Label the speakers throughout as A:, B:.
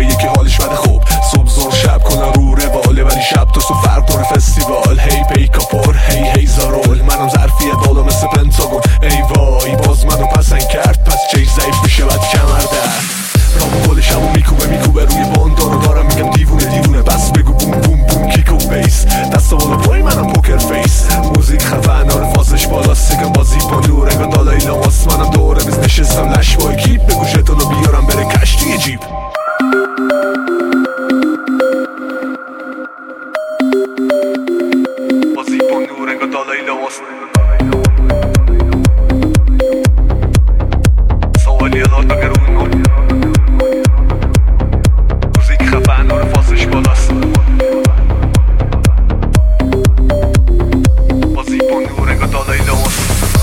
A: به یکی حالش بده خوب صبح زور شب کنن رو رواله ولی شب تا صبح فرق داره فستیوال هی پیکاپور هی زارول منم ظرفیه بالا مثل پنتاگون ای وای باز منو پسند کرد پس چیش ضعیف میشه بعد کمر درد رام کل شبو میکوبه روی باندارو دارم میگم دیوونه بس بگو بوم بوم بوم کیک و بیس دستا بالا پای منم پوکر فیس موزیک خفن آره فازش بالاست سگم بازی با نور انگار دالای لاماس منم دوره بیز نشستم لش بای کیپ بگو شتانو بیارم بره کش توی جیب بازی با نور انگار دالای لاماس سوالی الان گرون موزیک خفن آره فازش بالاست بازی با نور انگار دالای لاماس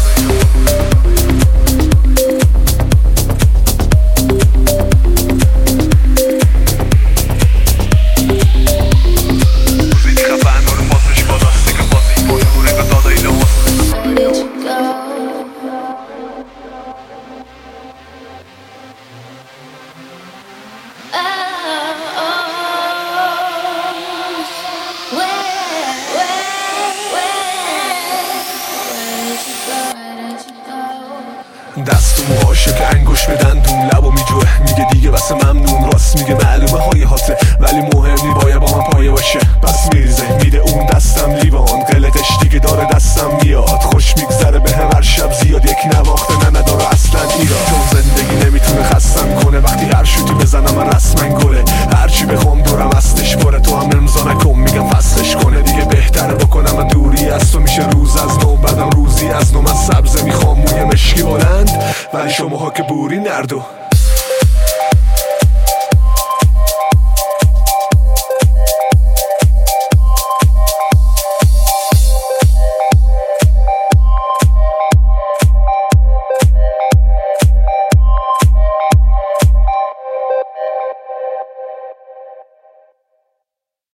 A: دست و موهاشو که انگوش به دندون لبو میجوه میگه دیگه بس ممنون راست میگه معلومه های هاته ولی مهم نی باید با من پایه باشه پس میریزه میده اون دستم لیوان قلقش دیگه داره دستم میاد خوش میگذره به هم هر شب زیاد یکی نواخته نه نداره اصلا ایراد چون زندگی نمیتونه خستم کنه وقتی هر شوتی بزنم من رسما گله هرچی بخوام دورم استش پره تو هم امضا نکن میگم فصلش کنه دیگه بهتره بکنم من دوری از تو میشه روز از نو بعدم روزی از نو من سبزه میخوام موی مشکی بلند ولی شماها که بوری نردو